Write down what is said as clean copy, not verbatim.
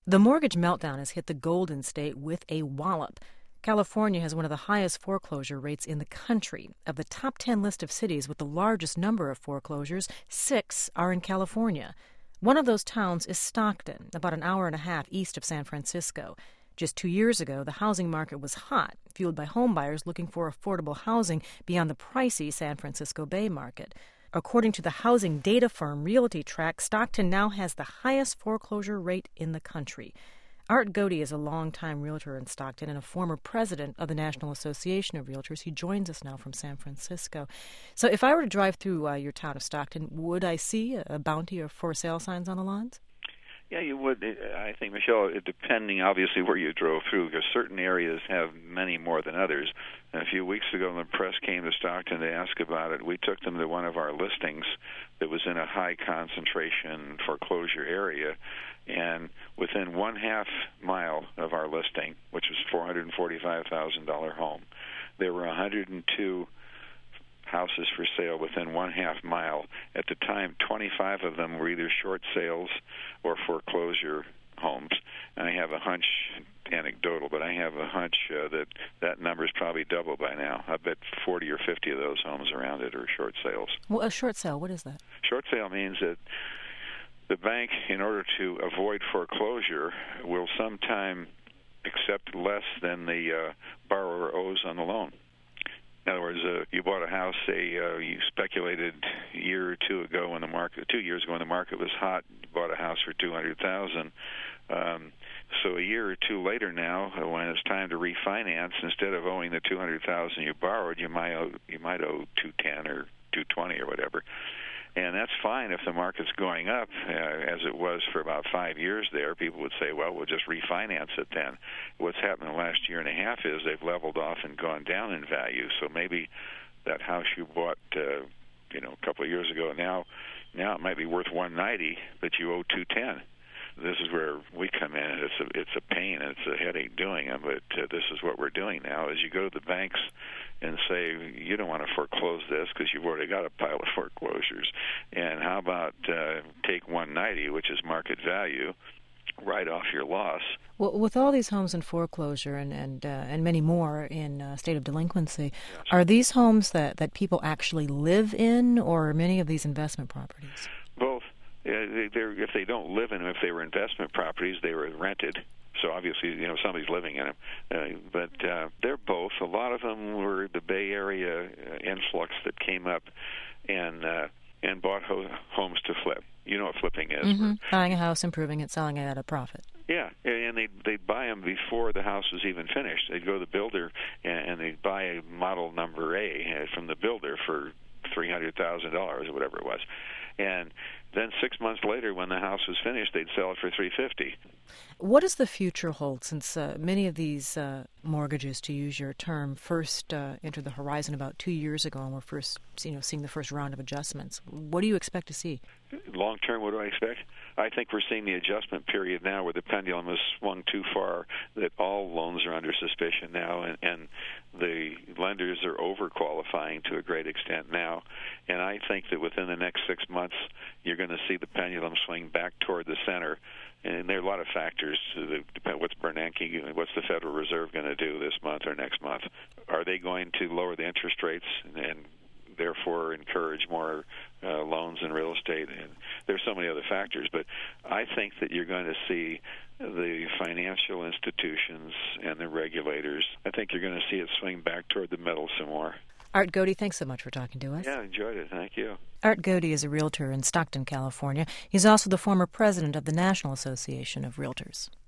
The mortgage meltdown has hit the Golden State with a wallop. California has one of the highest foreclosure rates in the country. Of the top 10 list of cities with the largest number of foreclosures, 6 are in California. One of those towns is Stockton, about an hour and a half east of San Francisco. Just 2 years ago, the housing market was hot, fueled by homebuyers looking for affordable housing beyond the pricey San Francisco Bay market. According to the housing data firm RealtyTrac, Stockton now has the highest foreclosure rate in the country. Art Godey is a longtime realtor in Stockton and a former president of the National Association of Realtors. He joins us now from San Francisco. So if I were to drive through your town of Stockton, would I see a bounty of for sale signs on the lawns? Yeah, you would. I think, Michelle, depending obviously where you drove through, because certain areas have many more than others. And a few weeks ago, when the press came to Stockton to ask about it, we took them to one of our listings that was in a high concentration foreclosure area. And within 1/2 mile of our listing, which was $445,000 home, there were 102 houses for sale within 1/2 mile. At the time, 25 of them were either short sales or foreclosure homes. And I have a hunch, anecdotal, but I have a hunch that number's probably double by now. I bet 40 or 50 of those homes around it are short sales. Well, a short sale, what is that? Short sale means that the bank, in order to avoid foreclosure, will sometime accept less than the borrower owes on the loan. In other words, you bought a house, you speculated a year or 2 ago when the market, 2 years ago when the market was hot, you bought a house for $200,000. So a year or 2 later now, when it's time to refinance, instead of owing the $200,000 you borrowed, you might owe $210 or $220 or whatever. And that's fine if the market's going up, as it was for about 5 years there. People would say, well, we'll just refinance it then. What's happened in the last year and a half is they've leveled off and gone down in value. So maybe that house you bought, a couple of years ago, now it might be worth $190, but you owe $210. This is where we come in, and it's a pain and it's a headache doing it, but this is what we're doing now, is you go to the banks and say, you don't want to foreclose this because you've already got a pile of foreclosures, and how about take $190, which is market value, write off your loss. Well, with all these homes in foreclosure and many more in state of delinquency, Yes. Are these homes that people actually live in, or are many of these investment properties? Both. If they don't live in them, if they were investment properties, they were rented. So obviously, somebody's living in them. But they're both. A lot of them were the Bay Area influx that came up and bought homes to flip. You know what flipping is. Mm-hmm. Buying a house, improving it, selling it at a profit. Yeah, and they'd buy them before the house was even finished. They'd go to the builder and they'd buy a model number A from the builder for $300,000 or whatever it was. And then 6 months later, when the house was finished, they'd sell it for $350,000. What does the future hold, since many of these mortgages, to use your term, first entered the horizon about 2 years ago, and we're first seeing the first round of adjustments? What do you expect to see? Long term, what do I expect? I think we're seeing the adjustment period now where the pendulum has swung too far, that all loans are under suspicion now, and the lenders are overqualifying to a great extent now. And I think that within the next 6 months, you're going to see the pendulum swing back toward the center. And there are a lot of factors. What's Bernanke, what's the Federal Reserve going to do this month or next month? Are they going to lower the interest rates and therefore encourage more loans in real estate? And there's so many other factors. But I think that you're going to see the financial institutions and the regulators, I think you're going to see it swing back toward the middle some more. Art Godey, thanks so much for talking to us. Yeah, enjoyed it. Thank you. Art Godey is a realtor in Stockton, California. He's also the former president of the National Association of Realtors.